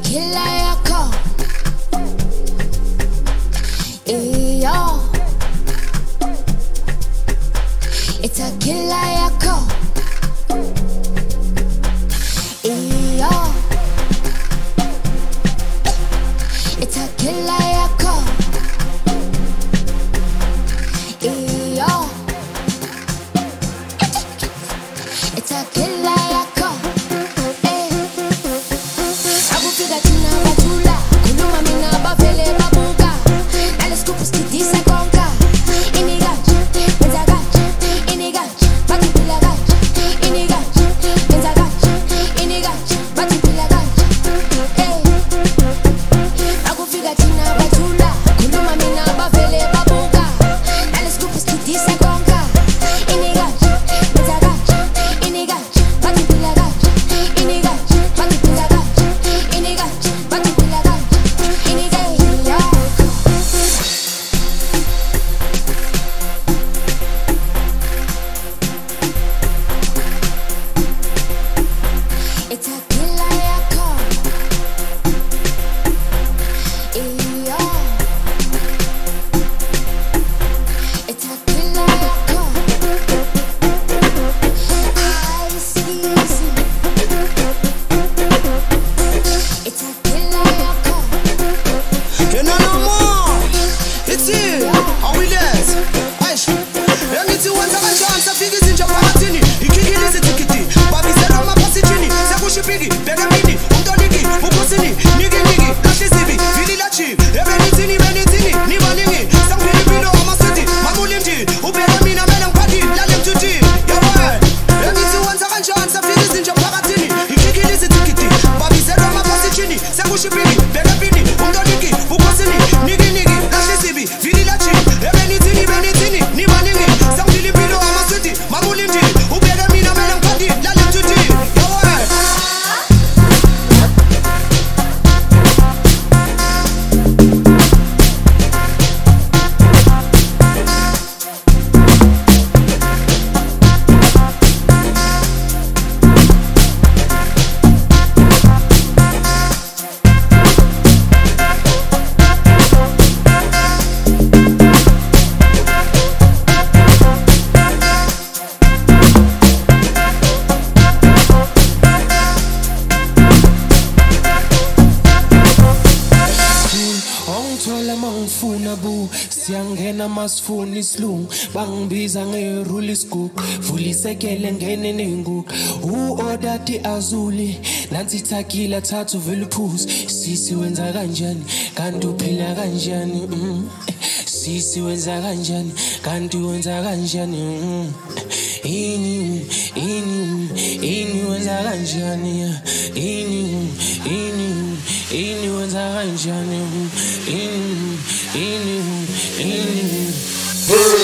killer yako. Yo. It's a killer yako. Yo. It's a killer yako. Yo. It's a killer yako. Akufika tina batula, kuluma mina bafele babuka. Nale scoop skidisa konka. Inigachi, benzagachi, inigachi, batipila gachi. Inigachi, benzagachi, inigachi, batipila gachi. Akufika tina batula, kuluma mina bafele babuka. Nale scoop skidisa konka. Inigachi, benzagachi, inigachi, batipila gachi. Inigachi, batipila gachi. Inigachi, batipila gachi. Inigachi, it's a killer yako. Yo. It's a killer yako. I see. It's a killer yako. You know no more. It's here. How we dance? Aish. Let me see what's a chance. I figure it's in Japan. Ikigilize tikiti. Babi sera mapasi chini. Sakushipigi. Bega mini. Umtonigi. Mukosini. Nigi. Kashisibi. Fili la chi. Ebenitini. Niba ningi. Sang Filipino. Amasiti. Mamulimji. Ubega mina menang padi. Lalem tuti. Yawa. Let me see what's a chance. I figure it's in Japan. Ikigilize tikiti. Babi sera mapasi chini. Sakushipigi. Bega mini. Umtonigi. Mukosini. Nigi. Kashisibi. Fili la chi. Ebenitini. Niba ningi. Sang Filipino. Amasiti. Mamulimji. Ubega mina menang padi. Lalem tuti. Yawa. Ongithola mangifuna bu siyangena masifuni isilungu bangibiza ngerule isigugu vulisekele ngene nenguku uodati azuli nansi thakila thathu vele phuzi sisi wenza kanjani kanti uphila kanjani sisi wenza kanjani kanti wenza kanjani ini wenza kanjani ini wenza kanjani ini